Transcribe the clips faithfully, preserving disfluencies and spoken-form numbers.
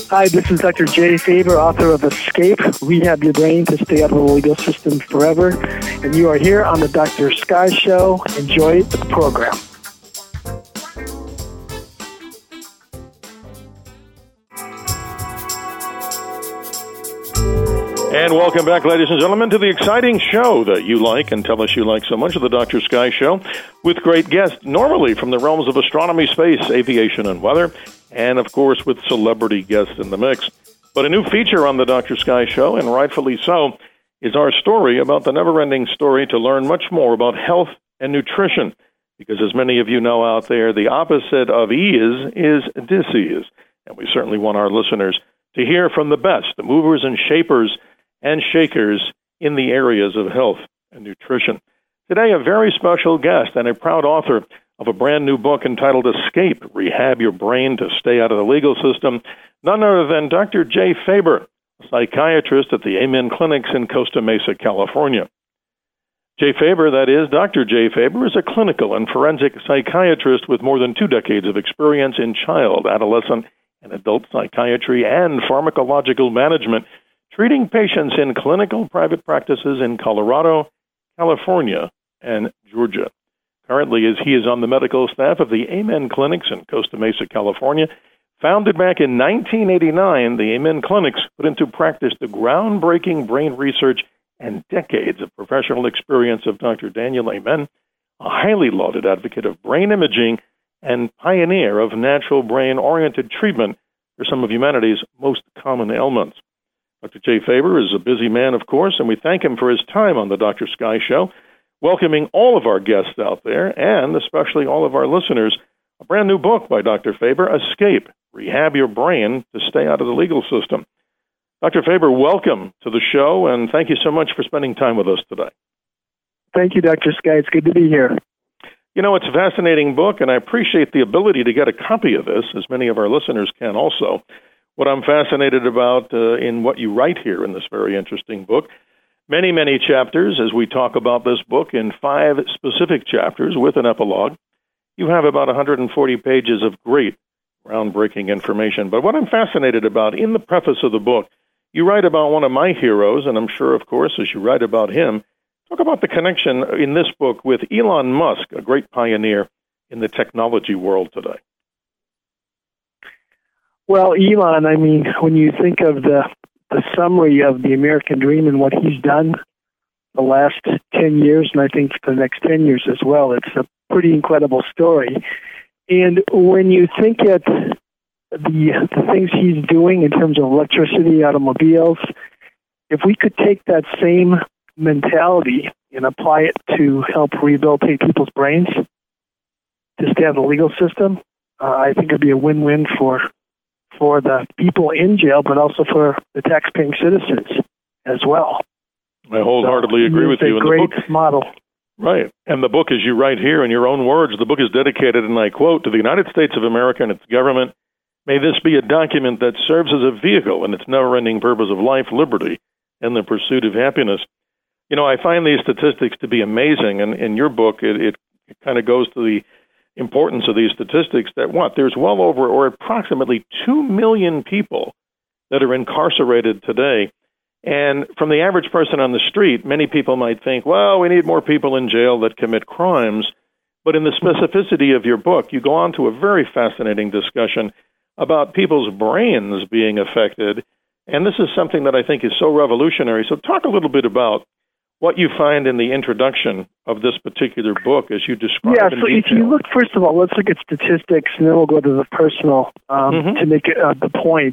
Hi, this is Doctor Jay Faber, author of Escape, Rehab Your Brain to Stay Out of the Legal System Forever. And you are here on the Doctor Sky Show. Enjoy the program. And welcome back, ladies and gentlemen, to the exciting show that you like and tell us you like so much of the Doctor Sky Show, with great guests, normally from the realms of astronomy, space, aviation, and weather, and, of course, with celebrity guests in the mix. But a new feature on the Doctor Sky Show, and rightfully so, is our story about the never-ending story to learn much more about health and nutrition. Because as many of you know out there, the opposite of ease is disease. And we certainly want our listeners to hear from the best, the movers and shapers and shakers in the areas of health and nutrition. Today, a very special guest and a proud author of a brand new book entitled Escape, Rehab Your Brain to Stay Out of the Legal System, none other than Doctor Jay Faber, a psychiatrist at the Amen Clinics in Costa Mesa, California. Jay Faber, that is, Doctor Jay Faber, is a clinical and forensic psychiatrist with more than two decades of experience in child, adolescent, and adult psychiatry and pharmacological management, treating patients in clinical private practices in Colorado, California, and Georgia. Currently, as he is on the medical staff of the Amen Clinics in Costa Mesa, California. Founded back in nineteen eighty-nine, the Amen Clinics put into practice the groundbreaking brain research and decades of professional experience of Doctor Daniel Amen, a highly lauded advocate of brain imaging and pioneer of natural brain-oriented treatment for some of humanity's most common ailments. Doctor Jay Faber is a busy man, of course, and we thank him for his time on the Doctor Sky Show, welcoming all of our guests out there, and especially all of our listeners, a brand new book by Doctor Faber, Escape, Rehab Your Brain to Stay Out of the Legal System. Doctor Faber, welcome to the show, and thank you so much for spending time with us today. Thank you, Doctor Sky. It's good to be here. You know, it's a fascinating book, and I appreciate the ability to get a copy of this, as many of our listeners can also. What I'm fascinated about uh, in what you write here in this very interesting book, many, many chapters, as we talk about this book in five specific chapters with an epilogue. You have about one hundred forty pages of great, groundbreaking information. But what I'm fascinated about, in the preface of the book, you write about one of my heroes, and I'm sure, of course, as you write about him, talk about the connection in this book with Elon Musk, a great pioneer in the technology world today. Well, Elon, I mean, when you think of the, the summary of the American dream and what he's done the last ten years, and I think for the next ten years as well, it's a pretty incredible story. And when you think at the, the things he's doing in terms of electricity, automobiles, if we could take that same mentality and apply it to help rehabilitate people's brains to stay out of the legal system, uh, I think it'd be a win-win for for the people in jail, but also for the taxpaying citizens as well. I wholeheartedly so agree with you. It's a great model. Right. And the book, as you write here in your own words, the book is dedicated, and I quote, to the United States of America and its government. May this be a document that serves as a vehicle in its never-ending purpose of life, liberty, and the pursuit of happiness. You know, I find these statistics to be amazing, and in your book, it, it, it kind of goes to the importance of these statistics that, what, there's well over or approximately two million people that are incarcerated today. And from the average person on the street, many people might think, well, we need more people in jail that commit crimes. But in the specificity of your book, you go on to a very fascinating discussion about people's brains being affected. And this is something that I think is so revolutionary. So talk a little bit about what you find in the introduction of this particular book as you describe yeah, it in so detail. If you look, first of all, let's look at statistics, and then we'll go to the personal um, mm-hmm. to make it, uh, the point.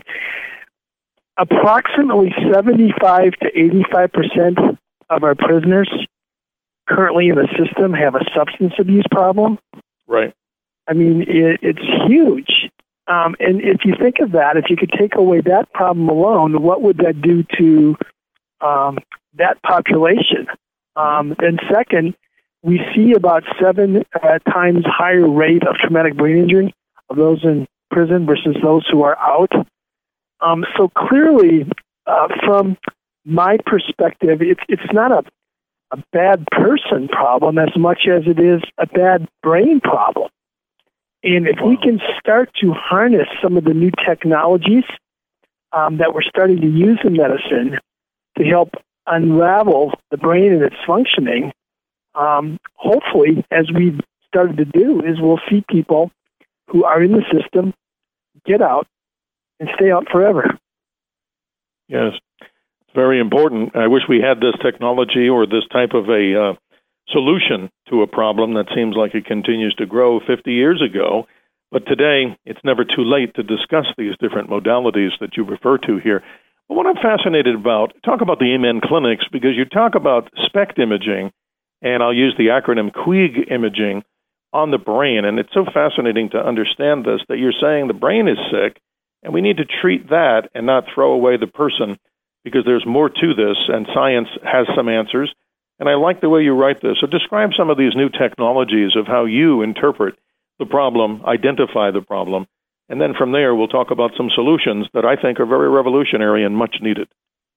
Approximately seventy-five to eighty-five percent of our prisoners currently in the system have a substance abuse problem. Right. I mean, it, it's huge. Um, and if you think of that, if you could take away that problem alone, what would that do to um, that population? Um, and second, we see about seven uh, times higher rate of traumatic brain injury of those in prison versus those who are out. Um, so clearly, uh, from my perspective, it's it's not a, a bad person problem as much as it is a bad brain problem. And if wow. we can start to harness some of the new technologies um, that we're starting to use in medicine to help unravel the brain and its functioning. Um, hopefully, as we've started to do, is we'll see people who are in the system get out and stay out forever. Yes, it's very important. I wish we had this technology or this type of a uh, solution to a problem that seems like it continues to grow fifty years ago. But today, it's never too late to discuss these different modalities that you refer to here. But what I'm fascinated about, talk about the Amen clinics, because you talk about SPECT imaging, and I'll use the acronym Queeg imaging on the brain. And it's so fascinating to understand this, that you're saying the brain is sick, and we need to treat that and not throw away the person, because there's more to this, and science has some answers. And I like the way you write this. So describe some of these new technologies of how you interpret the problem, identify the problem, and then from there we'll talk about some solutions that I think are very revolutionary and much needed.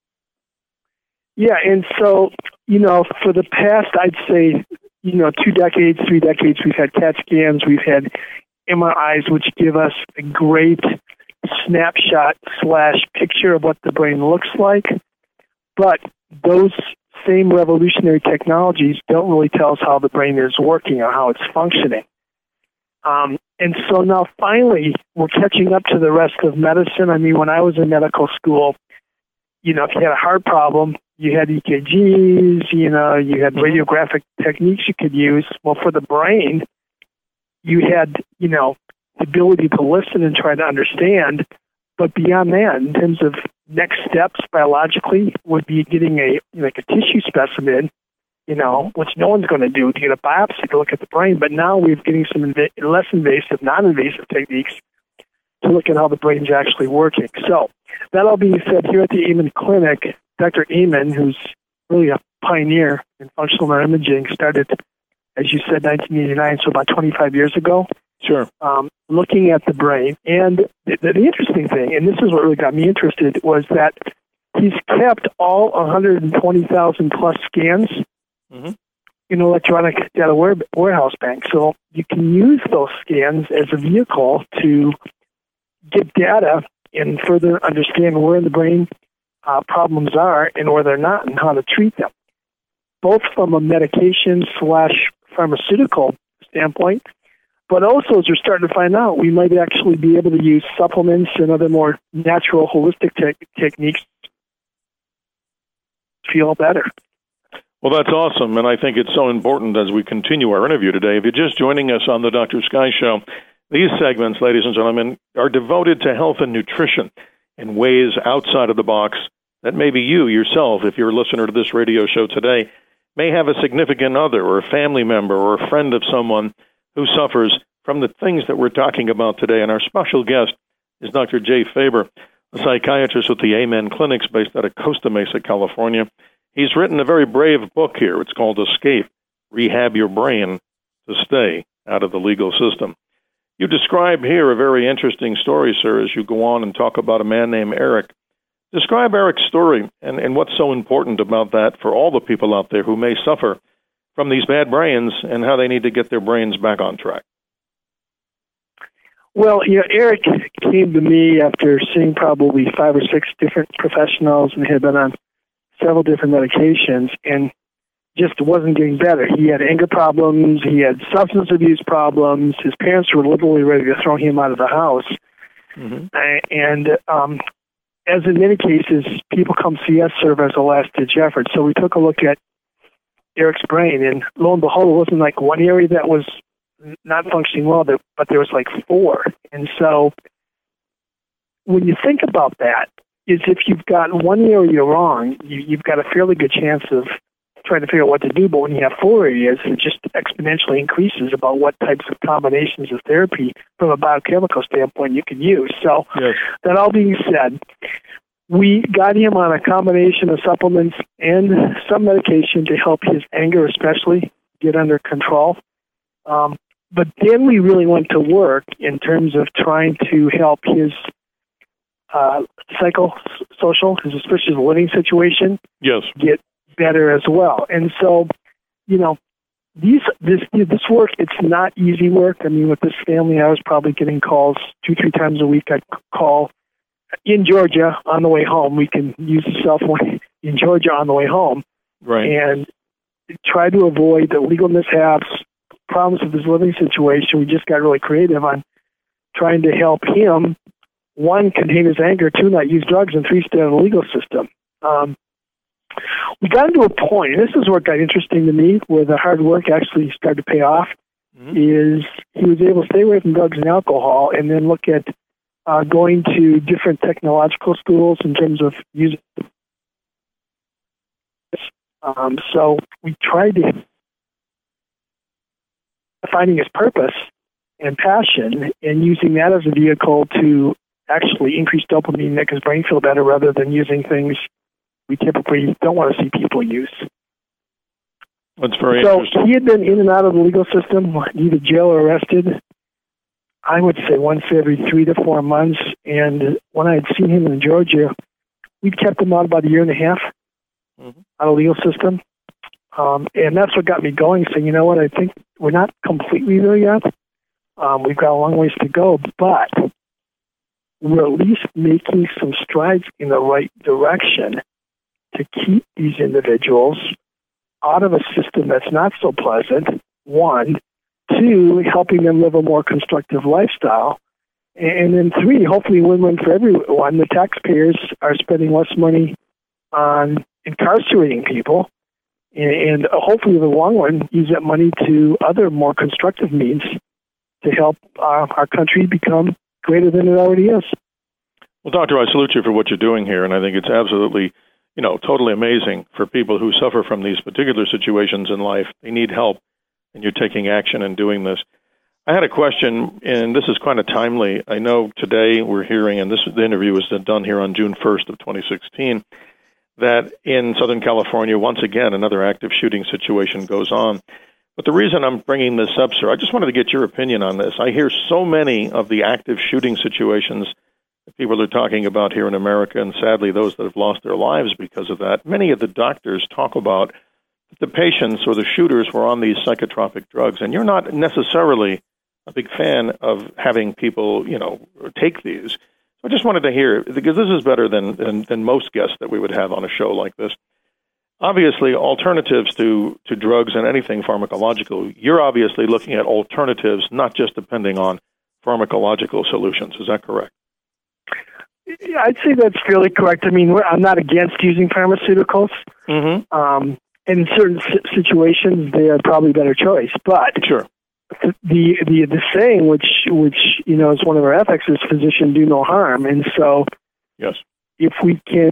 Yeah, and so, you know, for the past, I'd say, you know, two decades, three decades, we've had CAT scans, we've had M R Is, which give us a great snapshot slash picture of what the brain looks like. But those same revolutionary technologies don't really tell us how the brain is working or how it's functioning. Um, and so now finally we're catching up to the rest of medicine. I mean, when I was in medical school, you know, if you had a heart problem, you had E K Gs, you know, you had radiographic techniques you could use. Well, for the brain, you had, you know, the ability to listen and try to understand. But beyond that, in terms of next steps biologically, would be getting a like a tissue specimen, you know, which no one's going to do, to get a biopsy to look at the brain. But now we're getting some inv- less invasive, non-invasive techniques to look at how the brain's actually working. So that all being said, here at the Amen Clinic, Doctor Amen, who's really a pioneer in functional neuroimaging, started, as you said, nineteen eighty-nine, so about twenty-five years ago. Sure. Um, looking at the brain. And the, the interesting thing, and this is what really got me interested, was that he's kept all one hundred twenty thousand plus scans mm-hmm. in electronic data ware, warehouse bank. So you can use those scans as a vehicle to get data and further understand where in the brain uh, problems are and where they're not and how to treat them, both from a medication slash pharmaceutical standpoint. But also, as we're starting to find out, we might actually be able to use supplements and other more natural, holistic te- techniques to feel better. Well, that's awesome, and I think it's so important as we continue our interview today. If you're just joining us on the Doctor Sky Show, these segments, ladies and gentlemen, are devoted to health and nutrition in ways outside of the box that maybe you yourself, if you're a listener to this radio show today, may have a significant other or a family member or a friend of someone who suffers from the things that we're talking about today. And our special guest is Doctor Jay Faber, a psychiatrist with the Amen Clinics based out of Costa Mesa, California. He's written a very brave book here. It's called Escape, Rehab Your Brain to Stay Out of the Legal System. You describe here a very interesting story, sir, as you go on and talk about a man named Eric. Describe Eric's story and, and what's so important about that for all the people out there who may suffer from these bad brains and how they need to get their brains back on track. Well, you know, Eric came to me after seeing probably five or six different professionals and had been on several different medications and just wasn't getting better. He had anger problems. He had substance abuse problems. His parents were literally ready to throw him out of the house. Mm-hmm. And um, as in many cases, people come see us serve as a last-ditch effort. So we took a look at Eric's brain, and lo and behold, it wasn't like one area that was not functioning well, but there was like four. And so when you think about that, is if you've got one area wrong, you, you've got a fairly good chance of trying to figure out what to do. But when you have four areas, it just exponentially increases about what types of combinations of therapy from a biochemical standpoint you can use. So yes. That all being said, we got him on a combination of supplements and some medication to help his anger especially get under control. Um, but then we really went to work in terms of trying to help his uh, psychosocial, his especially his living situation, yes, get better as well. And so, you know, these this this work, it's not easy work. I mean, with this family, I was probably getting calls two, three times a week. I'd call in Georgia on the way home. We can use the cell phone in Georgia on the way home, right, and try to avoid the legal mishaps, problems with his living situation. We just got really creative on trying to help him, one, contain his anger, two, not use drugs, and three, stay out of the legal system. Um, we got into a point, and this is where it got interesting to me, where the hard work actually started to pay off, mm-hmm. is he was able to stay away from drugs and alcohol and then look at uh, going to different technological schools in terms of using. Um, so we tried to finding his purpose and passion and using that as a vehicle to actually increase dopamine, make his brain feel better, rather than using things we typically don't want to see people use. That's very so interesting. He had been in and out of the legal system, either jail or arrested, I would say once every three to four months. And when I had seen him in Georgia, we'd kept him out about a year and a half mm-hmm. out of the legal system. Um, and that's what got me going, saying, you know what, I think we're not completely there yet. Um, we've got a long ways to go, but we're at least making some strides in the right direction to keep these individuals out of a system that's not so pleasant, one, two, helping them live a more constructive lifestyle, and then three, hopefully win-win for everyone. The taxpayers are spending less money on incarcerating people, and hopefully in the long run use that money to other more constructive means to help uh, our country become greater than it already is. Well, Doctor, I salute you for what you're doing here, and I think it's absolutely, you know, totally amazing for people who suffer from these particular situations in life. They need help, and you're taking action and doing this. I had a question, and this is kind of timely. I know today we're hearing, and this the interview was done here on June first of twenty sixteen, that in Southern California, once again, another active shooting situation goes on. But the reason I'm bringing this up, sir, I just wanted to get your opinion on this. I hear so many of the active shooting situations that people are talking about here in America, and sadly those that have lost their lives because of that. Many of the doctors talk about the patients or the shooters were on these psychotropic drugs, and you're not necessarily a big fan of having people, you know, take these. I just wanted to hear, because this is better than, than, than most guests that we would have on a show like this. Obviously, alternatives to, to drugs and anything pharmacological, you're obviously looking at alternatives, not just depending on pharmacological solutions. Is that correct? Yeah, I'd say that's fairly correct. I mean, I'm not against using pharmaceuticals. Mm-hmm. Um, in certain situations, they are probably a better choice. But sure. the, the the saying, which which you know is one of our ethics, is "physician do no harm." And so, yes, if we can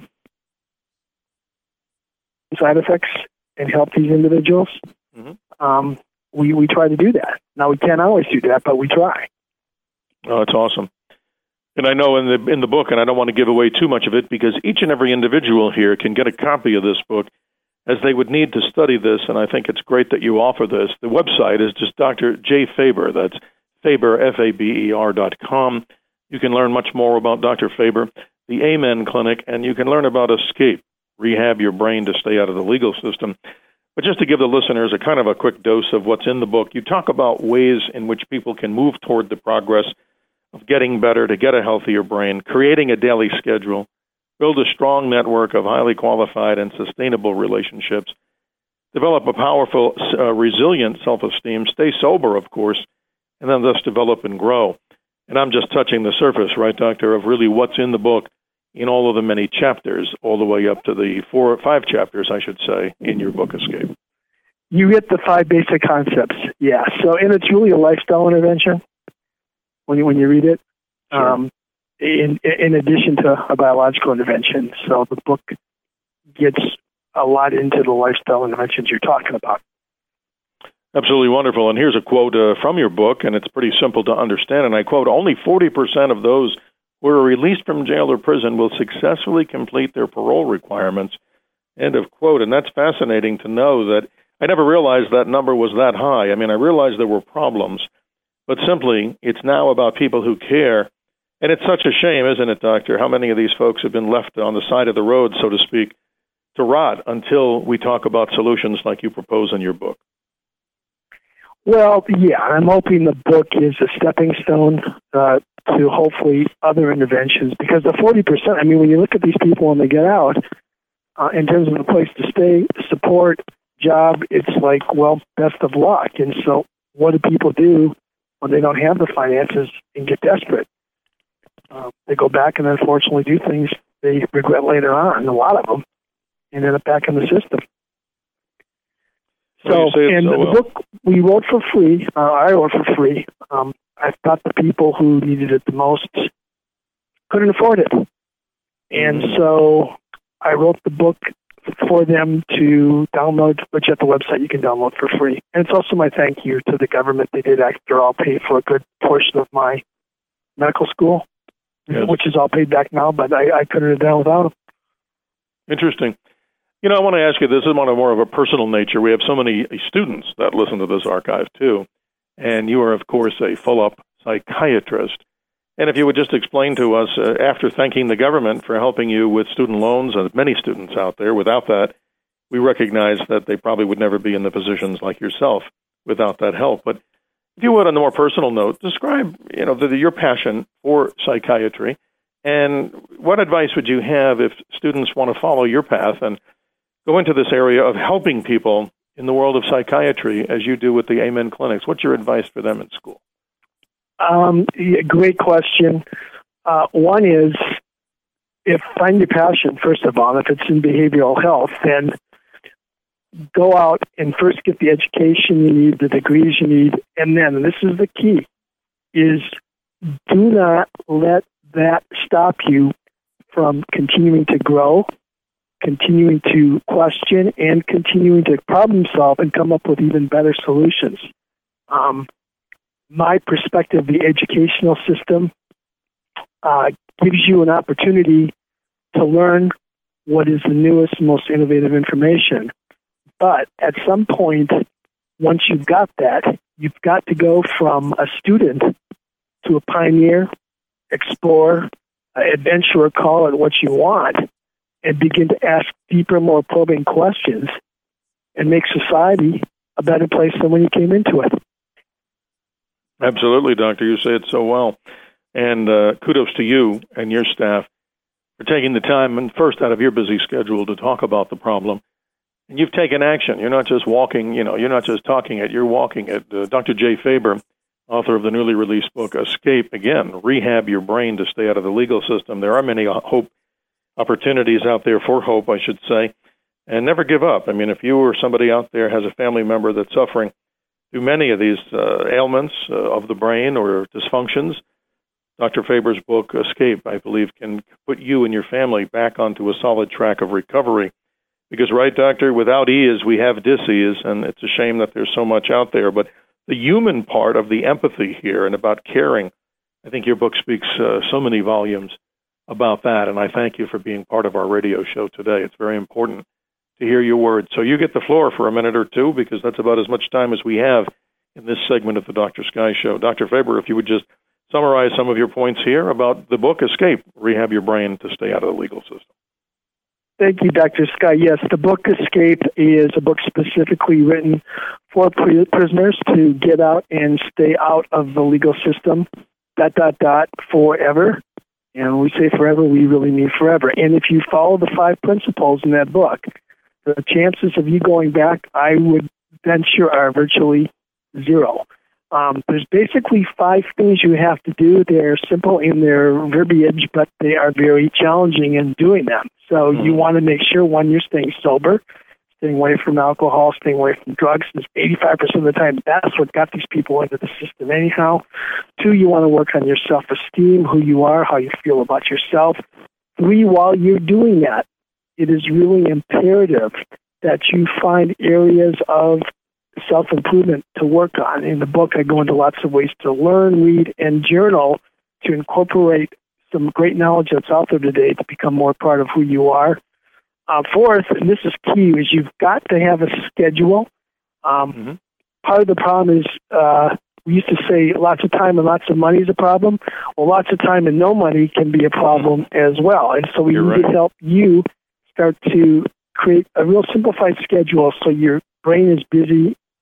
side effects and help these individuals, mm-hmm. um, we we try to do that. Now, we can't always do that, but we try. Oh, that's awesome. And I know in the in the book, and I don't want to give away too much of it, because each and every individual here can get a copy of this book, as they would need to study this, and I think it's great that you offer this. The website is just Doctor Jay Faber. That's Faber, F A B E R dot com. You can learn much more about Doctor Faber, the Amen Clinic, and you can learn about Escape, rehab your brain to stay out of the legal system. But just to give the listeners a kind of a quick dose of what's in the book, you talk about ways in which people can move toward the progress of getting better, to get a healthier brain, creating a daily schedule, build a strong network of highly qualified and sustainable relationships, develop a powerful, uh, resilient self-esteem, stay sober, of course, and then thus develop and grow. And I'm just touching the surface, right, Doctor, of really what's in the book in all of the many chapters, all the way up to the four or five chapters, I should say, in your book, Escape. You hit the five basic concepts, yeah. So, and it's really a lifestyle intervention when you when you read it. Sure. Um, in in addition to a biological intervention. So the book gets a lot into the lifestyle interventions you're talking about. Absolutely wonderful. And here's a quote uh, from your book, and it's pretty simple to understand. And I quote, "Only forty percent of those who are released from jail or prison will successfully complete their parole requirements." End of quote. And that's fascinating to know that I never realized that number was that high. I mean, I realized there were problems, but simply it's now about people who care. And it's such a shame, isn't it, Doctor, how many of these folks have been left on the side of the road, so to speak, to rot until we talk about solutions like you propose in your book. Well, yeah, I'm hoping the book is a stepping stone uh, to hopefully other interventions, because the forty percent, I mean, when you look at these people when they get out, uh, in terms of a place to stay, support, job, it's like, well, best of luck. And so what do people do when they don't have the finances and get desperate? Uh, they go back and unfortunately do things they regret later on, a lot of them, and end up back in the system. So, and so the well. book we wrote for free, uh, I wrote for free. Um, I thought the people who needed it the most couldn't afford it. And so I wrote the book for them to download, which at the website you can download for free. And it's also my thank you to the government. They did, after all, pay for a good portion of my medical school, yes. which is all paid back now, but I, I couldn't have done it without them. Interesting. You know, I want to ask you, this is one of more of a personal nature. We have so many students that listen to this archive, too. And you are, of course, a full-up psychiatrist. And if you would just explain to us, uh, after thanking the government for helping you with student loans, and many students out there, without that, we recognize that they probably would never be in the positions like yourself without that help. But if you would, on a more personal note, describe, you know, the, your passion for psychiatry, and what advice would you have if students want to follow your path and go into this area of helping people in the world of psychiatry, as you do with the Amen clinics? What's your advice for them in school? Um, yeah, great question. Uh, one is, if find your passion, first of all. If it's in behavioral health, then go out and first get the education you need, the degrees you need, and then, and this is the key, is do not let that stop you from continuing to grow, continuing to question, and continuing to problem solve and come up with even better solutions. Um, my perspective, the educational system uh, gives you an opportunity to learn what is the newest, most innovative information. But at some point, once you've got that, you've got to go from a student to a pioneer, explorer, uh, adventurer, call it what you want, and begin to ask deeper, more probing questions and make society a better place than when you came into it. Absolutely, Doctor. You say it so well. And uh, kudos to you and your staff for taking the time, and first out of your busy schedule, to talk about the problem. And you've taken action. You're not just walking, you know, you're not just talking it, you're walking it. Uh, Doctor Jay Faber, author of the newly released book, Escape, again, Rehab Your Brain to Stay Out of the Legal System. There are many uh, hope opportunities out there for hope, I should say, and never give up. I mean, if you or somebody out there has a family member that's suffering through many of these uh, ailments uh, of the brain or dysfunctions, Doctor Faber's book, Escape, I believe, can put you and your family back onto a solid track of recovery. Because, right, Doctor, without E is we have dis-ease, and it's a shame that there's so much out there. But the human part of the empathy here and about caring, I think your book speaks uh, so many volumes about that, and I thank you for being part of our radio show today. It's very important to hear your words. So you get the floor for a minute or two, because that's about as much time as we have in this segment of the Doctor Sky Show. Doctor Faber, if you would just summarize some of your points here about the book, Escape, Rehab Your Brain to Stay Out of the Legal System. Thank you, Doctor Sky. Yes, the book Escape is a book specifically written for prisoners to get out and stay out of the legal system, dot, dot, dot, forever. And when we say forever, we really mean forever. And if you follow the five principles in that book, the chances of you going back, I would venture, are virtually zero. Um, there's basically five things you have to do. They're simple in their verbiage, but they are very challenging in doing them. So mm-hmm. you want to make sure, one, you're staying sober, staying away from alcohol, staying away from drugs. It's eighty-five percent of the time, that's what got these people into the system anyhow. Two, you want to work on your self-esteem, who you are, how you feel about yourself. Three, while you're doing that, it is really imperative that you find areas of self-improvement to work on. In the book, I go into lots of ways to learn, read, and journal to incorporate some great knowledge that's out there today to become more part of who you are. Uh, fourth, and this is key, is you've got to have a schedule. Um, mm-hmm. Part of the problem is uh, we used to say lots of time and lots of money is a problem. Well, lots of time and no money can be a problem as well. And so we You're need right. to help you start to create a real simplified schedule so your brain is busy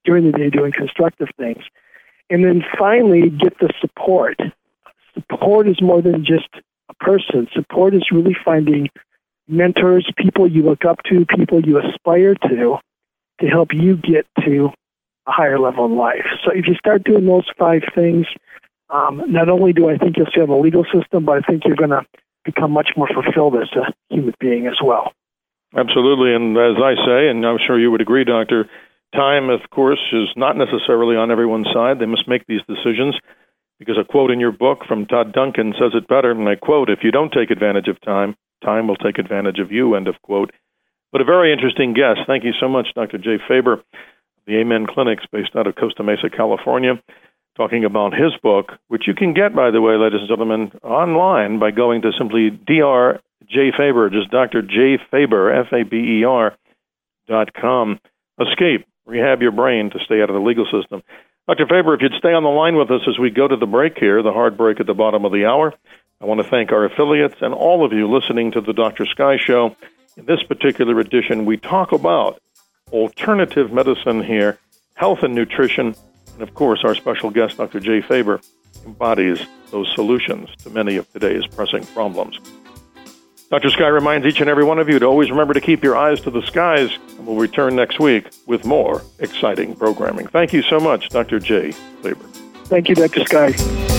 during the day doing constructive things. And then finally, get the support. Support is more than just a person. Support is really finding mentors, people you look up to, people you aspire to, to help you get to a higher level in life. So if you start doing those five things, um, not only do I think you'll still have a legal system, but I think you're going to become much more fulfilled as a human being as well. Absolutely. And as I say, and I'm sure you would agree, Doctor, time, of course, is not necessarily on everyone's side. They must make these decisions because a quote in your book from Todd Duncan says it better, and I quote, "If you don't take advantage of time, time will take advantage of you," end of quote. But a very interesting guest. Thank you so much, Doctor Jay Faber, the Amen Clinics based out of Costa Mesa, California, talking about his book, which you can get, by the way, ladies and gentlemen, online by going to simply Doctor Jay Faber, just Doctor Jay Faber, F A B E R, dot com. Escape, rehab your brain to stay out of the legal system. Doctor Faber, if you'd stay on the line with us as we go to the break here, the hard break at the bottom of the hour, I want to thank our affiliates and all of you listening to the Doctor Sky Show. In this particular edition, we talk about alternative medicine here, health and nutrition, and of course, our special guest, Doctor Jay Faber, embodies those solutions to many of today's pressing problems. Doctor Sky reminds each and every one of you to always remember to keep your eyes to the skies, and we'll return next week with more exciting programming. Thank you so much, Doctor Jay Faber. Thank you, Doctor Sky.